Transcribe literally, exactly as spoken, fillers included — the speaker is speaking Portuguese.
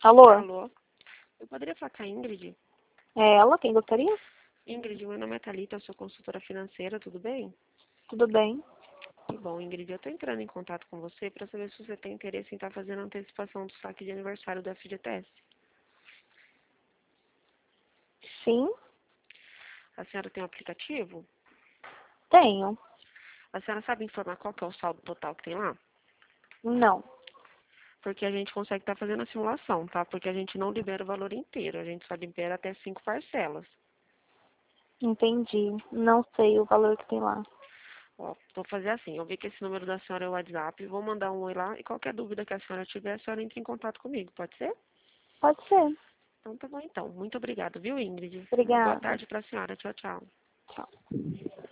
Alô? Alô? Eu poderia falar com a Ingrid? É ela? Quem gostaria? Ingrid, meu nome é Thalita, eu sou consultora financeira, tudo bem? Tudo bem? Que bom, Ingrid, eu estou entrando em contato com você para saber se você tem interesse em estar fazendo a antecipação do saque de aniversário do F G T S. Sim, A senhora tem um aplicativo? tenho. A senhora sabe informar qual que é o saldo total que tem lá? Não. Porque a gente consegue estar fazendo a simulação, tá? Porque a gente não libera o valor inteiro, a gente só libera até cinco parcelas. Entendi. Não sei o valor que tem lá. Ó, vou fazer assim, eu vi que esse número da senhora é o WhatsApp, vou mandar um oi lá e qualquer dúvida que a senhora tiver, a senhora entra em contato comigo, pode ser? Pode ser. Então tá bom então. Muito obrigada, viu, Ingrid? Boa Obrigada. tarde para a senhora. Tchau, tchau. Tchau.